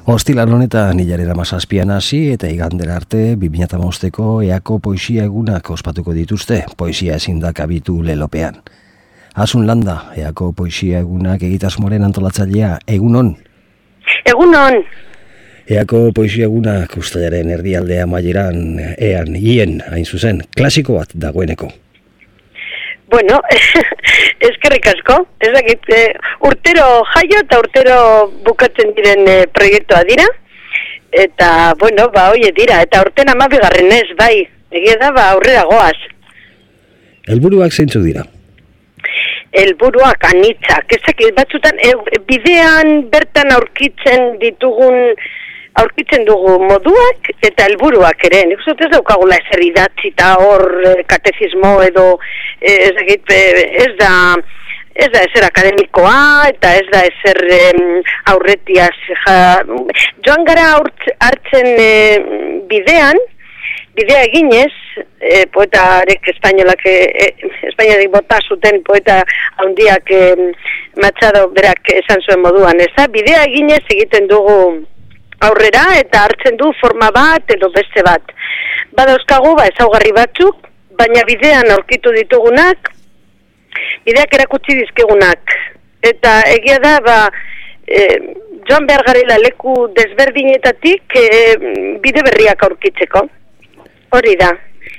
Ostiral honetan hilaren 17an hasi eta igandera arte 2015ko Eako poesia egunak ospatuko dituzte, poesia ezin da kabitu lelopean. Asun Landa, Eako poesia egunak egitasmoren antolatzailea, egunon? Egunon! Eako poesia egunak uztailaren erdialdea amaieran, hien, hain zuzen, klasiko bat dagoeneko. Bueno, eskerrik asko, ez dakit, urtero jaio eta urtero bukatzen diren proiektua dira, eta, bueno, oie dira, eta urten 12. Bai, egia da, aurrera goaz. Helburuak zeintzuk dira? Helburuak anitzak, ez dakit, batzutan, bidean bertan aurkitzen dugu moduak eta helburuak ere. Nik uste ez daukagula ezer idatzi eta hor katezismo edo ez da ezer akademikoa eta ez da ezer aurretiaz. Joan gara hartzen bidea eginez, poetarek espainiarik bota zuten poeta handiak Machado berak esan zuen moduan, ez da? Bidea eginez egiten dugu aurrera eta hartzen du forma bat edo beste bat. Badauzkagu ezaugarri batzuk, baina bidean aurkitu ditugunak, bideak erakutsi dizkigunak. Eta egia da, joan behar garela leku desberdinetatik bide berriak aurkitzeko. Hori da.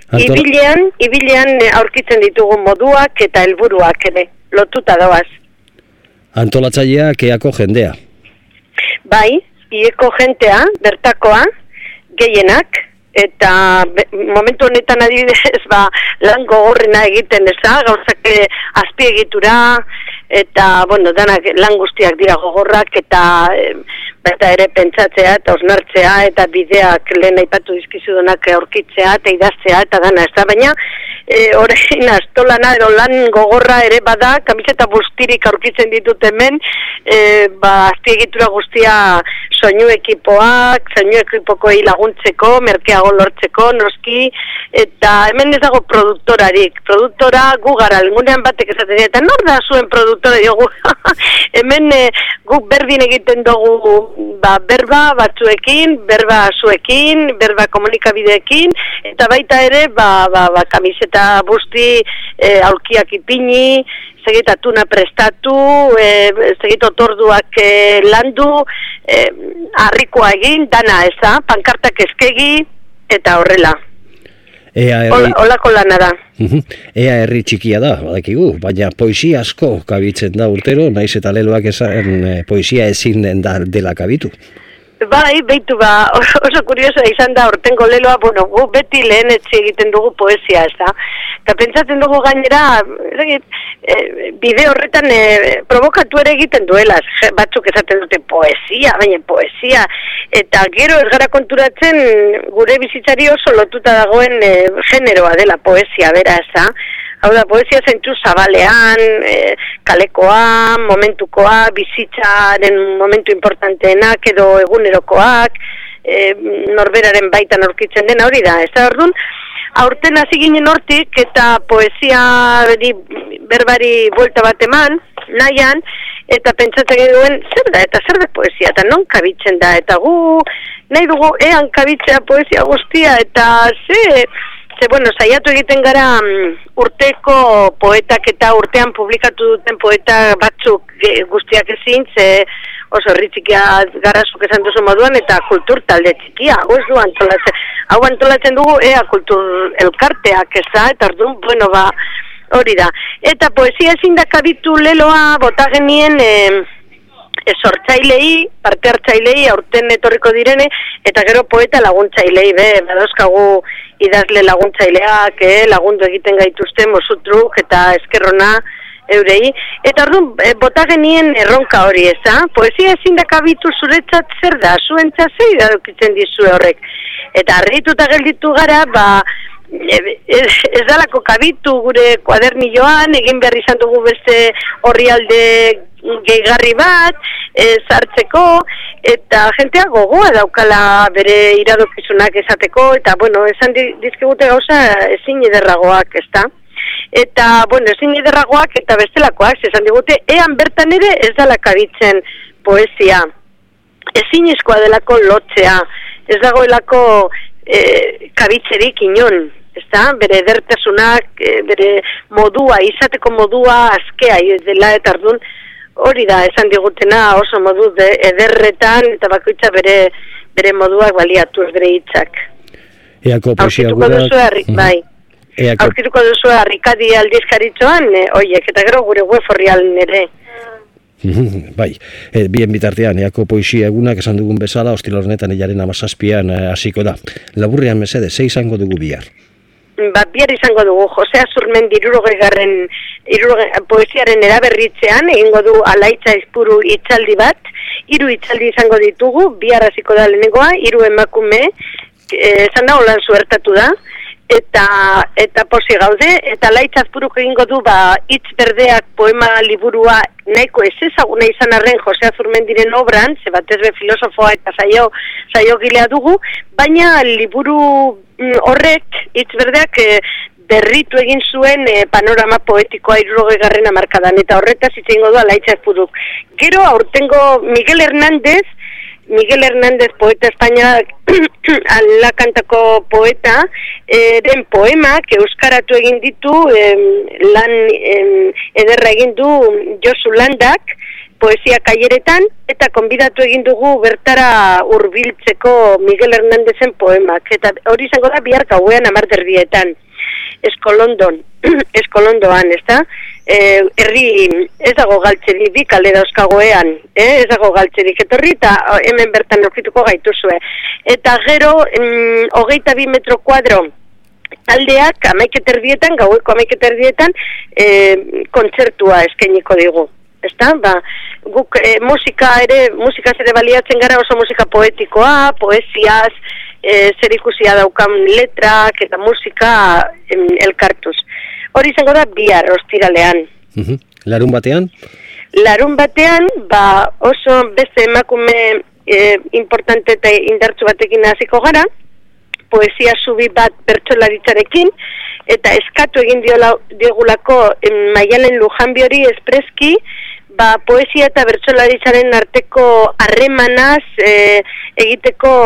Ibilean aurkitzen ditugu moduak eta helburuak ere, lotuta doaz. Antolatzaileak Eako jendea. Bai. Ieko jentea, bertakoa, gehienak, eta momentu honetan adibidez, lan gogorrena egiten eza, gauzak azpiegitura, eta, danak lan guztiak dira gogorrak, eta ere pentsatzea eta osnartzea, eta bideak lehen aipatu dizkizudunak aurkitzea, eta idaztea, eta dana ez da, baina, orain astolana edo lan gogorra ere bada, kamiseta bustirik aurkitzen ditut hemen, azpiegitura guztia soinu ekipokoei laguntzeko, merkeago lortzeko, noski, eta hemen ez dago produktorarik. Produktora gu gara, lengunean batek esaten dira, eta nor da zuen produktora diogu, hemen guk berdin egiten dugu berba batzuekin, berba zuekin, berba komunikabideekin, eta baita ere, kamiseta busti, aulkiak ipini, segit atuna prestatu, segit otorduak landu, harrikoa egin, dana eza, pankartak eskegi, eta horrela. Olako lana da. Ea herri txikia da, badakigu, baina poesia asko kabitzen da urtero, naiz eta leloak esan poesia ezin dela kabitu. Bai, beitu oso kuriosa izan da urtengo leloa, gu beti lehen etzi egiten dugu poesia, ez da? Eta pentsatzen dugu gainera, bide horretan provokatu ere egiten duela, batzuk esaten dute poesia, baina poesia, eta gero ez gara konturatzen gure bizitzari oso lotuta dagoen generoa dela poesia, bera, ez da? Hau da, poesia zentzu zabalean, kalekoa, momentukoa, bizitzaren momentu importanteenak edo egunerokoak, norberaren baitan aurkitzen dena hori da. Ez da, orduan, aurten hasi ginen hortik eta poesia berbari buelta bat eman, nahian, eta pentsatzen duen, zer da poesia, eta non kabitzen da, eta gu nahi dugu ean kabitzea poesia guztia, eta saiatu egiten gara urteko poetak eta urtean publikatu duten poeta batzuk guztiak ezin, oso herri txikia garazuk esan duzu moduan, eta kultur talde txikia, hau antolatzen dugu ea kultur elkarteak eza, eta orduan, hori da. Eta poesia ezin da kabitu leloa, bota genien sortzailei, parte hartzailei, aurten etorriko direne, eta gero poeta laguntzailei, badauzkagu idazle laguntzaileak, lagundu egiten gaituzte, mosutruk eta eskerrona eurei, eta orduan, bota genien erronka hori, eza? Poesia ezin da kabitu zuretzat zer da, zuentzat zer idadokitzen dizue horrek. Eta harrituta gelditu gara, ez dalako kabitu gure kuadernilloan, egin behar izan dugu beste orrialde gehigarri bat, sartzeko, eta jentea gogoa daukala bere iradokizunak esateko, eta esan dizkigute gauza ezin ederragoak, ezta? Eta, ezin ederragoak eta bestelakoak, esan digute, ean bertan ere ez dala kabitzen poesia. ezinezkoa delako lotzea, ez dagoelako kabitzerik inon, ezta? Bere edertasunak, bere modua, izateko modua askea dela, eta ardun hori da esan digutena oso modu ederretan, eta bakoitza bere moduak baliatu bere hitzak. Eako poesia gudak... Bai. Aurkituko duzu Harrikadi aldizkaritzoan, oiek, eta gero gure web orrialen ere. Bai, bien bitartean, eako poesia egunak esan dugun bezala, ostil horretan hilaren 17an hasiko da. Laburrean mesede, ze izango dugu bihar? Bihar izango dugu, Jose Azurmendi 60. poesiaren eraberritzean, egingo du Alaitza Izpuru hitzaldi bat, 3 hitzaldi izango ditugu, bihar hasiko da lehenengoa, 3 emakume, esan da holan zuertatu da, eta posi gaude, eta Alaitza Izpuruk egingo du hitz berdeak poema liburua nahiko ezaguna izan arren Jose Azurmendiren obran, ze batez be filosofoa eta saiogilea dugu, baina liburu horrek hitz berdeak berritu egin zuen panorama poetikoa 60. hamarkadan, eta horretaz hitz egingo du Alaitza Izpuruk. Gero aurtengo Miguel Hernández poeta espainola, Alakantako poeta, den poemak euskaratu egin ditu, lan ederra egin du Josu Landak, poesia kaileretan, eta konbidatu egin dugu bertara hurbiltzeko Miguel Hernández poemak, eta hori izango da bihar gauean 10:00 Eskolondoan, ezta? Herri ez dago galtzerik, bi kale dauzkagoean, ez dago galtzerik etorri, eta hemen bertan aurkituko gaituzue. Eta gero, 22 metro kuadro taldeak 11:30, gaueko 11:30, kontzertua eskainiko digu. Ezta? Guk musikaz ere baliatzen gara, oso musika poetikoa, poesiaz, zerikusia daukan letrak eta musika elkartuz. Hori izango da bihar ostiralean. Larun batean? Larun batean, oso beste emakume importante eta indartsu batekin hasiko gara, poesia zubi bat bertsolaritzarekin, eta eskatu egin diogulako Maialen Lujanbiori espreski, poesia eta bertsolaritzaren arteko harremanaz egiteko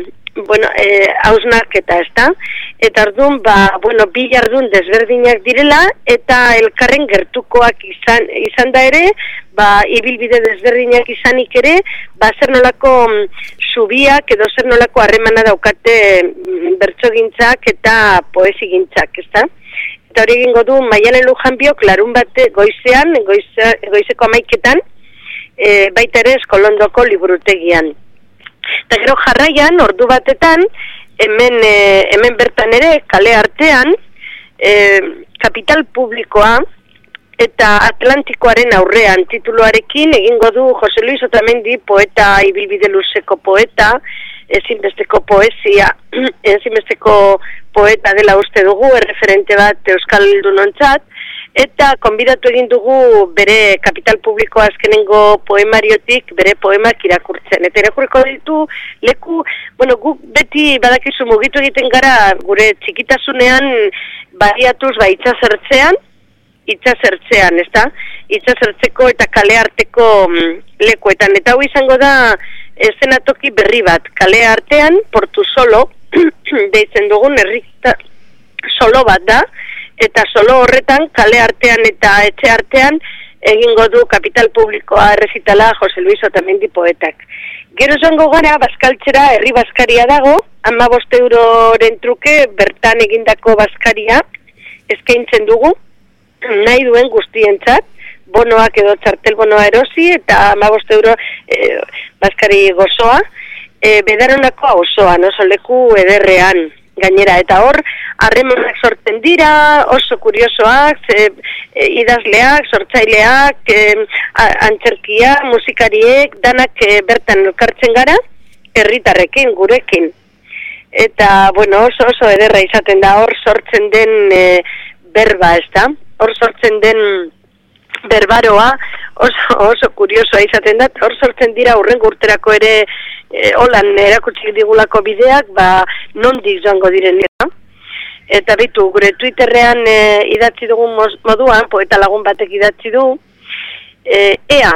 hausnarketa, ezta? Eta orduan, bi jardun desberdinak direla, eta elkarren gertukoak izan da ere, ibilbide desberdinak izanik ere, zer nolako zubiak edo zer nolako harremana daukate bertsogintzak eta poesigintzak, ezta? Eta hori egingo du Maialen Lujanbiok larun bate goizeko 11:00, baita ere Eskolondoko liburutegian. Eta gero jarraian, ordu batetan, hemen bertan ere, kale artean, Kapital Publikoa eta Atlantikoaren aurrean tituluarekin egingo du Jose Luis Otamendi, poeta, ibilbide luzeko poeta, ezinbesteko poesia, ezinbesteko poeta dela uste dugu, erreferente bat euskaldunontzat, eta konbidatu egin dugu bere Kapital Publikoa azkenengo poemariotik bere poemak irakurtzen. Eta irakurriko ditu leku, guk beti badakizu mugitu egiten gara gure txikitasunean bariatuz itxasertzean, ezta? Itxasertzeko eta kale arteko lekuetan. Eta hau izango da eszenatoki berri bat. Kale artean, Portu Solo, deitzen dugun herrita solo bat da, eta solo horretan, kale artean eta etxe artean, egingo du Kapital Publikoa errezitala Jose Luis Otamendi poetak. Gero joango gara, bazkaltzera, herri bazkaria dago, 15 euroren truke, bertan egindako bazkaria, eskaintzen dugu, nahi duen guztientzat, bonoak edo txartel bonoa erosi, eta 15 euro bazkari gozoa, bedaronako osoan, oso leku ederrean. Gainera, eta hor, harremanak sortzen dira, oso kuriosoak, idazleak, sortzaileak, antzerkia, musikariek, danak bertan elkartzen gara, herritarrekin, gurekin. Eta, oso ederra izaten da, hor sortzen den berba, ezta? Hor sortzen den berbaroa, oso kuriosoa izaten da, hor sortzen dira hurrengo urterako ere holan erakutsi digulako bideak, nondik joango direnera. Eta bitu, gure Twitterrean idatzi dugun moduan, poeta lagun batek idatzi du, ea,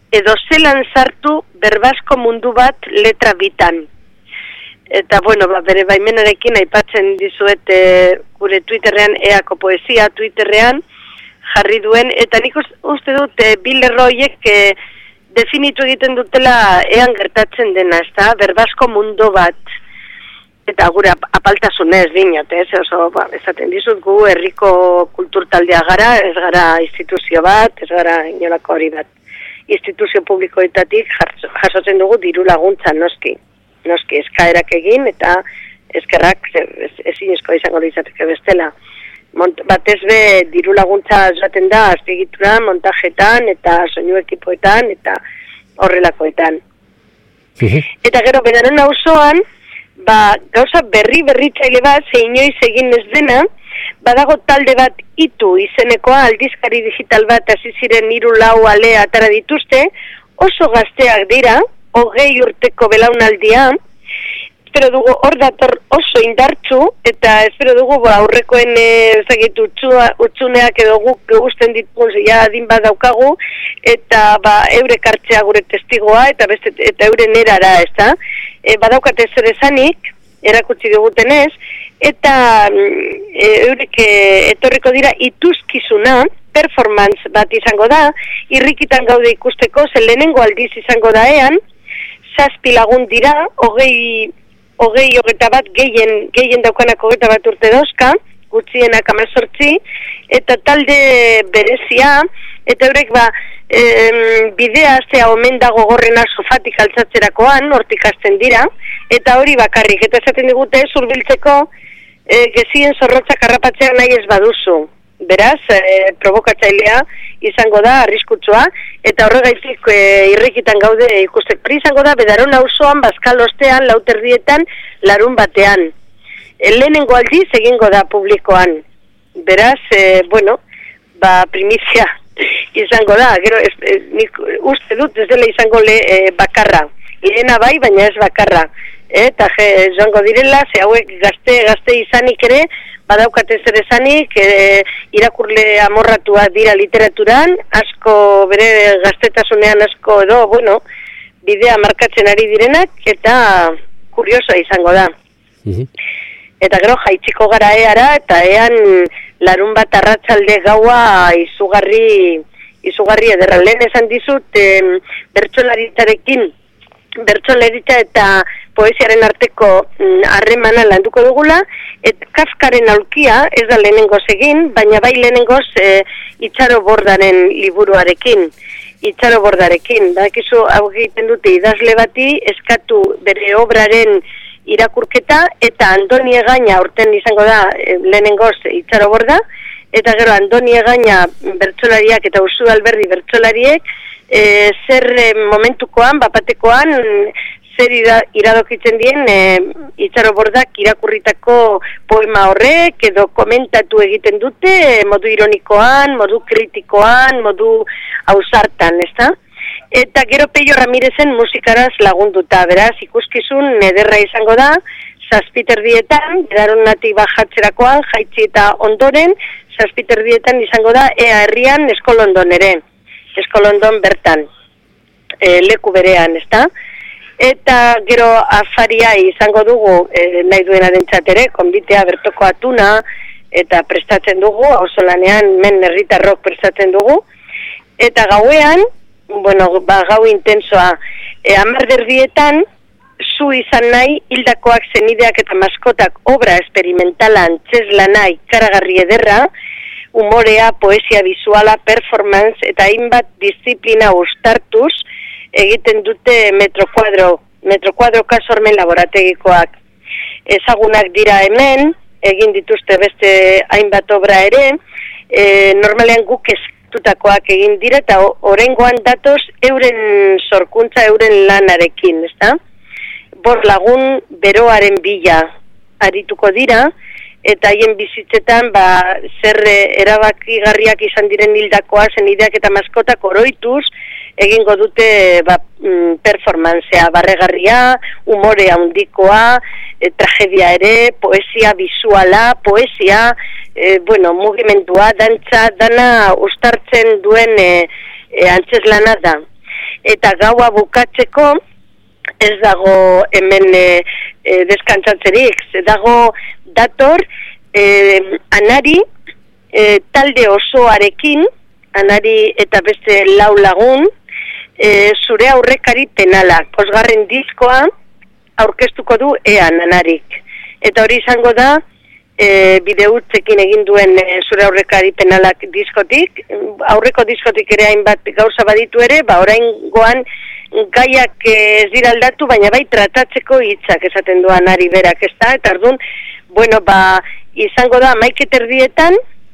edo zelan sartu berbasko mundu bat letra bitan. Eta, bueno, bere baimenarekin aipatzen dizuet gure Twitterrean, eako poesia Twitterrean jarri duen, eta nik uste dut bi lerroiek definitu egiten dutela ean gertatzen dena, ezta? Berbasko mundu bat. Eta gure apaltasunez dinot, oso, esaten dizut gu herriko kulturtaldea gara, ez gara instituzio bat, ez gara inolako hori bat. Instituzio publikoetatik jasotzen dugu diru laguntza noski eskaerak egin eta eskerrak ezinezkoa izango izateke bestela. Batez be diru laguntza jaten da azpiegitura, montajetan eta soinu ekipoetan eta horrelakoetan. Eta gero beraren auzoan gauza berritzaile bat, inoiz egin ez dena, badago talde bat Itu izenekoa, aldizkari digital bat hasi ziren 3-4 ale atara dituzte, oso gazteak dira, 20 urteko belaunaldia, espero dugu hor dator oso indartsu, eta espero dugu aurrekoen utsuneak edo guk gusten ditugun ja adin bat daukagu, eta eurek hartzea gure testigoa, eta euren erara, ezta? Badaukate zer esanik, erakutsi dugutenez, eta eurek etorriko dira ituzkizuna, performance bat izango da, irrikitan gaude ikusteko, zen lehenengo aldiz izango da ean, 7 lagun dira, 20 bat, gehien daukanak 21 urte dauzka, gutxienak 18, eta talde berezia, eta eurek bidea zea omen dago gorrena sofatik altzatzerakoan, hortik hasten dira, eta hori bakarrik, eta esaten digute zurbiltzeko gezien zorrotzak harrapatzea nahi ez baduzu. Beraz, provokatzailea izango da, arriskutsua, eta horregaitik irrikitan gaude ikusteko. Hori izango da, Bedaron auzoan, Bazkal ostean, 4:00 larun batean. Lehenengo aldiz egingo da publikoan. Beraz, primizia izango da, gero nik uste dut ez dela izango bakarra. Lehena bai, baina ez bakarra. Eta joango direla, ze hauek gazte izanik ere, badaukate zer esanik, irakurle amorratua dira literaturan, asko bere gaztetasunean asko edo, bidea markatzen ari direnak, eta kuriosoa izango da. Eta gero jaitsiko gara eara, eta ean larun bat arratsalde gaua izugarri ederra. Lehen esan dizut, bertsolaritza eta poesiaren arteko harremana landuko dugula, eta Kafkaren aulkia ez da lehenengoz egin, baina bai lehenengoz Itxaro Bordaren liburuarekin. Itxaro Bordarekin, dakizu hau egiten dute idazle bati eskatu bere obraren irakurketa, eta Andoni Egaña aurten izango da lehenengoz Itxaro Borda, eta gero Andoni Egaña bertsolariak eta Ursu Alberdi bertsolariek zer momentukoan, bapatekoan, zer iradokitzen dien Itxaro Bordak irakurritako poema horrek, edo komentatu egiten dute, modu ironikoan, modu kritikoan, modu ausartan, ezta? Eta gero Peio Ramirezen musikaraz lagunduta, beraz, ikuskizun ederra izango da, 7:00 Bedaronatik bajatzerakoan, jaitsi eta ondoren, 7:00 izango da, Ea herrian Eskolondon ere, Eskolondon bertan, leku berean, ezta? Eta gero afaria izango dugu, nahi duenarentzat ere, konbitea bertoko atuna, eta prestatzen dugu, auzolanean men herritarrok prestatzen dugu, eta gauean, gau intensoa, 10:00 zu izan nahi, hildakoak zenideak eta maskotak obra esperimentala antzezlana ikaragarri ederra, umorea, poesia visuala, performance eta hainbat disiplina uztartuz egiten dute metrokuadro kasormen laborategikoak. Ezagunak dira hemen, egin dituzte beste hainbat obra ere, normalean guk eskatutakoak egin dira eta oraingoan datoz euren sorkuntza, euren lanarekin, ezta? 5 lagun beroaren bila arituko dira, eta haien bizitzetan zer erabakigarriak izan diren hildakoa, zenideak eta maskotak oroituz, egingo dute performantzea barregarria, umorea handikoa, tragedia ere, poesia visuala, poesia, mugimendua, dantza, dana ustartzen duen antzeslana da. eta gaua bukatzeko ez dago hemen deskantzatzerik, dago dator Anari talde osoarekin, Anari eta beste 4 lagun, zure aurrekari penala, 5. diskoa aurkeztuko du ean Anarik. Eta hori izango da, bideutzekin egin duen zure aurrekari penalak diskotik, aurreko diskotik ere hainbat gauza baditu ere, oraingoan gaiak ez dira aldatu, baina bai tratatzeko hitzak esaten du Anari berak, ezta? Eta orduan, izango da 11:30,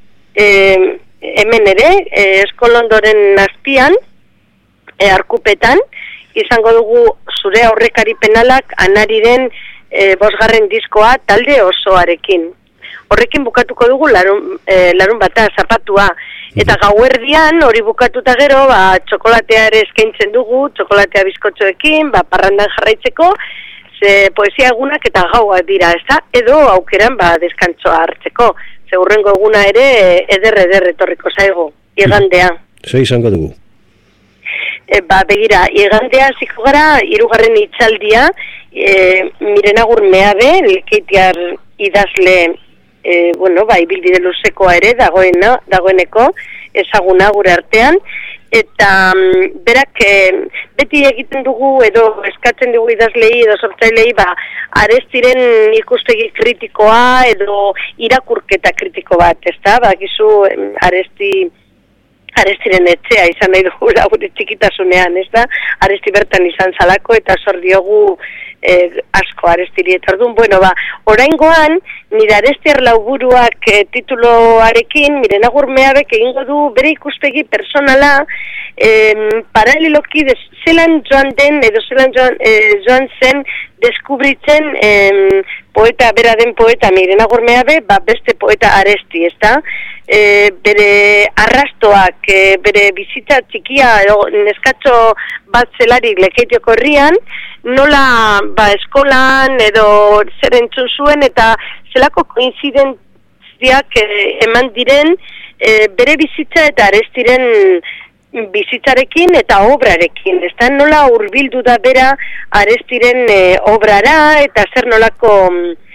hemen ere, Eskolondoren azpian, Arkupetan, izango dugu zure aurrekari penalak Anariren 5. diskoa talde osoarekin. Horrekin bukatuko dugu larun bata, zapatua. Eta gauerdian hori bukatuta gero, txokolatea ere eskaintzen dugu, txokolatea bizkotxoekin, parrandan jarraitzeko, ze poesia egunak eta gaua dira, ezta? Edo aukeran deskantzoa hartzeko. Ze hurrengo eguna ere eder etorriko zaigu, igandea. Zer izango dugu? Begira, igandea ziko gara, 3. hitzaldia, Miren Agur Meabe, Lekeitiar idazle, ibilbide luzekoa ere dagoeneko, ezaguna gure artean, eta berak beti egiten dugu edo eskatzen dugu idazlei edo sortzailei Arestiren ikuspegi kritikoa edo irakurketa kritiko bat, ezta? Bakizu Arestiren etxea izan nahi dugu gure txikitasunean, ez da? Aresti bertan izan zalako eta zor diogu asko Arestiri. Eta orduan, oraingoan, nire Arestiar Lauburuak tituloarekin, Miren Agur Meabek egingo du bere ikuspegi personala, paraleloki zelan joan den edo zelan joan zen deskubritzen poeta, bera den poeta Miren Agur Meabe, beste poeta Aresti, ezta? Bere arrastoak, bere bizitza txikia, neskatxo bat zelarik Lekeitioko herrian, nola eskolan edo zer entzun zuen eta zelako koinzidentziak eman diren bere bizitza eta Arestiren bizitzarekin eta obrarekin, ezta? Nola hurbildu da bera Arestiren obrara eta zer nolako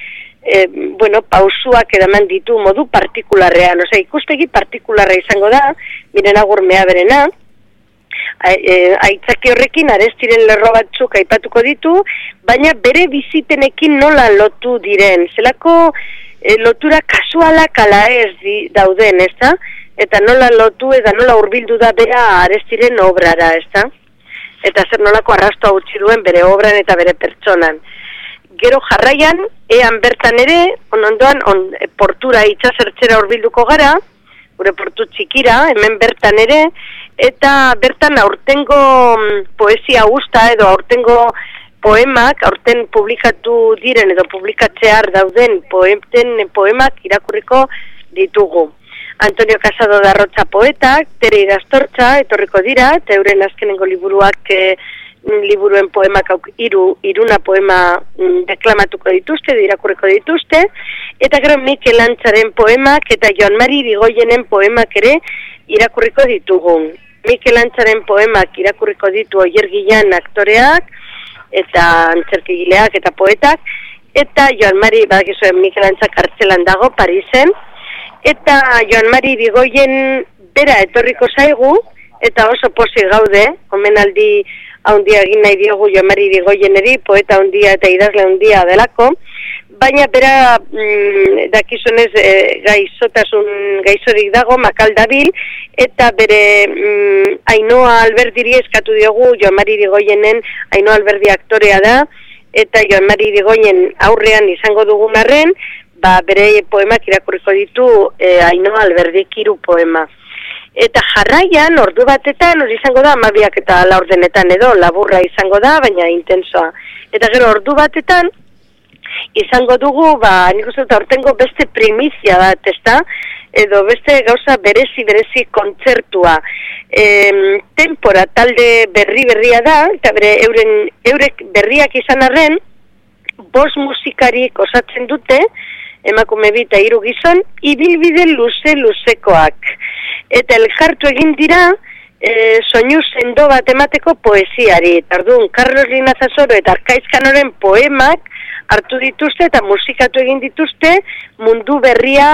pausuak edaman ditu modu partikularrean, ikuspegi partikularra izango da, Miren Agur Meaberena, aitzaki horrekin Arestiren lerro batzuk aipatuko ditu, baina bere bizipenekin nola lotu diren, zelako lotura kasualak ala ez dauden, ezta? Eta nola lotu eta nola hurbildu da bera Arestiren obrara, ezta? Eta zer nolako arrastoa utzi duen bere obran eta bere pertsonan. Gero jarraian, ean bertan ere, ondoan portura itxasertzera hurbilduko gara, gure portu txikira, hemen bertan ere, eta bertan aurtengo poesia usta edo aurtengo poemak, aurten publikatu diren edo publikatzear dauden poemak irakurriko ditugu. Antonio Casado da Rocha poetak, Tere Idaztortza etorriko dira, eta euren azkenengo liburuen poemak iruna poema deklamatuko dituzte, irakurriko dituzte, eta gero Mikel Antzaren poemak eta Joan Mari Irigoyenen poemak ere irakurriko ditugu. Mikel Antzaren poemak irakurriko ditu Oier Guillan aktoreak, eta antzerkigileak eta poetak, eta Joan Mari, badakizuen Mikel Antza kartzelan dago, Parisen, eta Joan Mari Irigoyen bera etorriko zaigu, eta oso pozik gaude, omenaldi haundia egin nahi diogu Joan Mari Irigoyeneri, poeta handia eta idazle handia delako, baina bera dakizunez gaizorik dago, makal dabil, eta bere Ainhoa Alberdiri eskatu diogu, Joan Mari Irigoyenen Ainhoa Alberdi aktorea da, eta Joan Mari Irigoyen aurrean izango dugun arren, bere poemak irakurriko ditu Ainhoa Alberdik 3 poema. Eta jarraian, ordu batetan, hori izango da, 12:04 edo, laburra izango da, baina intensoa. Eta gero ordu batetan, izango dugu, nik uste dut aurtengo beste primizia bat, ezta? Edo beste gauza berezi kontzertua. Tempora talde berria da, eta eurek berriak izan arren, 5 musikarik osatzen dute, emakume 2 eta 3 gizon, ibilbide luzekoak. Eta elkartu egin dira, soinu sendo bat emateko poesiari. Orduan, Carlos Linazasoro eta Arkaizkanoren poemak hartu dituzte eta musikatu egin dituzte Mundu Berria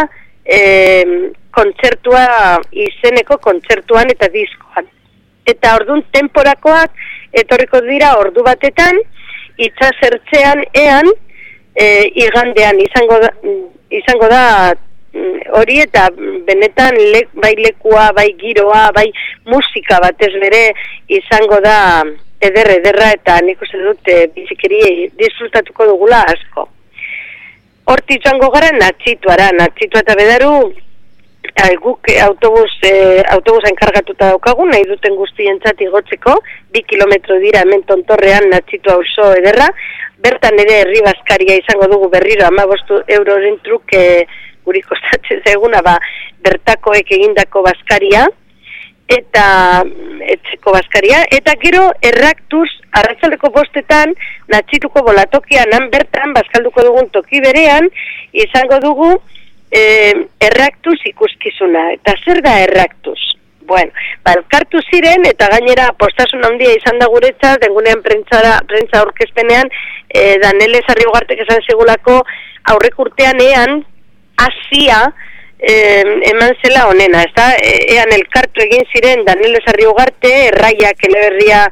kontzertua izeneko kontzertuan eta diskoan. Eta orduan temporakoak etorriko dira ordu batetan, itsasertzean ean igandean izango da hori eta benetan bai lekua, bai giroa, bai musika batez bere izango da ederra eta nik uste dut bizikeri disfrutatuko dugula asko. Horti joango gara Natxitua eta Bedaru guk autobusa enkargatuta daukagu, nahi duten guztientzat igotzeko, 2 kilometro dira hemen Tontorrean Natxitua oso ederra, bertan ere herri bazkaria izango dugu berriro 15 euroren truke guri kostatzen zaiguna, bertakoek egindako bazkaria, eta etzeko bazkaria, eta gero erraktuz arratsaldeko 5etan Natxituko bolatokian bertan bazkalduko dugun toki berean izango dugu erraktuz ikuskizuna. Eta zer da erraktuz? Bueno, elkartu ziren eta gainera postasun handia izan da guretzat, dengunean prentza aurkezpenean Danele Sarriugartek esan segulako aurrek urtean ean hasia eman zela onena, ezta? Ean elkartu egin ziren Danele Sarriugarte, Erraiak Eleberria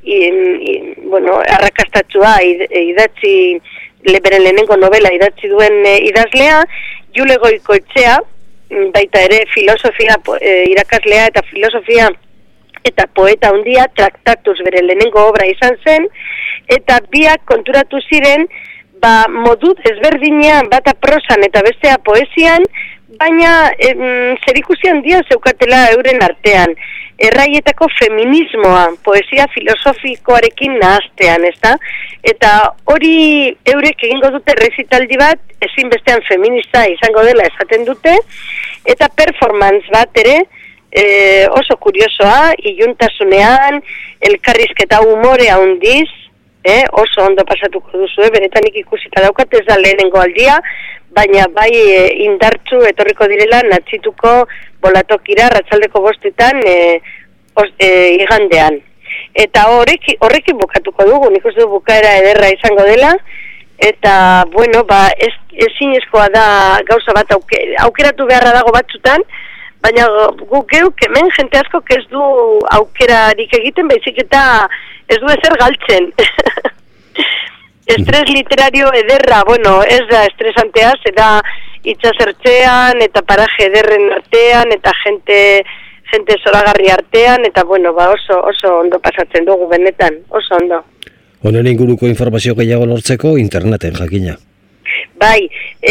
arrakastatsua idatzi beren lehenengo novela idatzi duen idazlea, Jule Goikoetxea, baita ere filosofia irakaslea eta filosofia eta poeta handia, Traktatuz bere lehenengo obra izan zen, eta biak konturatu ziren modu ezberdinean bata prosan eta bestea poesian, baina zerikusi handia zeukatela euren artean. Erraietako feminismoa, poesia filosofikoarekin nahaztean, ezta? Eta hori eurek egingo dute rezitaldi bat, ezinbestean feminista izango dela esaten dute, eta performance bat ere oso kuriosoa, iluntasunean, elkarrizketa umore handiz, oso ondo pasatuko duzu, benetan ikusita daukat ez da lehenengo aldia, baina bai indartsu etorriko direla Natxituko bolatokira arratsaldeko 5etan igandean. Eta horrekin bukatuko dugu, nik uste du bukaera ederra izango dela, eta ezinezkoa da gauza bat aukeratu beharra dago batzutan, baina guk geuk hemen jente asko ez du aukerarik egiten, baizik eta ez du ezer galtzen. Estres literario ederra, ez da estresantea, zeda itxasertzean eta paraje ederren artean eta jente zoragarri artean, eta oso ondo pasatzen dugu benetan, oso ondo. Honen inguruko informazio gehiago lortzeko interneten jakina. Bai,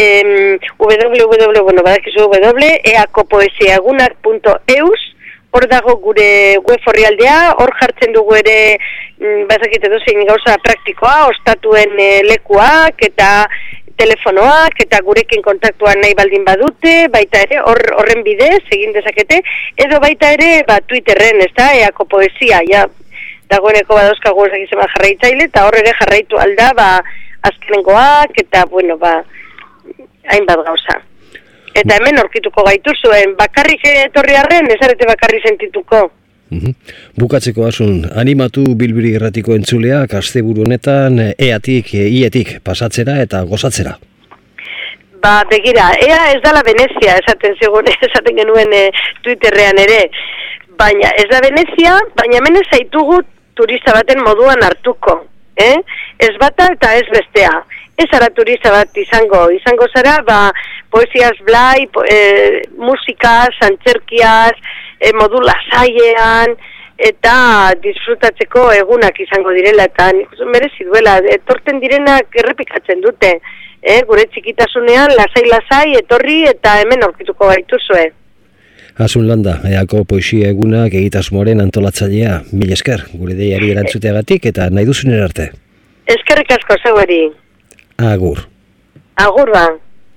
www.eakopoesiaegunak.eus, hor dago gure web orrialdea, hor jartzen dugu ere bazakite dozein gauza praktikoa, ostatuen lekuak eta telefonoak eta gurekin kontaktuan nahi baldin badute, baita ere horren bidez egin dezakete, edo baita ere Twitterren, ezta, Eako Poesia, dagoeneko badauzkagu ezagizema jarraitzaile, eta hor ere jarraitu alda azkenengoak eta hainbat gauza. Eta hemen aurkituko gaituzuen, bakarrik etorri arren, ez arete bakarri sentituko. Bukatzeko asun, animatu Bilbiri Irratiko entzuleak asteburu honetan ietik pasatzera eta gozatzera. Begira, ea ez dala Venezia, esaten genuen Twitterrean ere, baina ez da Venezia, baina hemen ez zaitugu turista baten moduan hartuko. Ez bata eta ez bestea. Ez ara turista bat izango zara, poesiaz blai, musikaz, antzerkiaz, modu lasailean, eta disfrutatzeko egunak izango direla, eta merezi duela, etorten direnak errepikatzen dute, gure txikitasunean, lasai, etorri, eta hemen aurkituko gaituzue. Asun Landa, Eako Poesia Egunak egitasmoaren antolatzailea, mil esker, gure deiari erantzuteagatik, eta nahi duzunen arte. Eskerrik asko zeueri. Agur. Agur ba.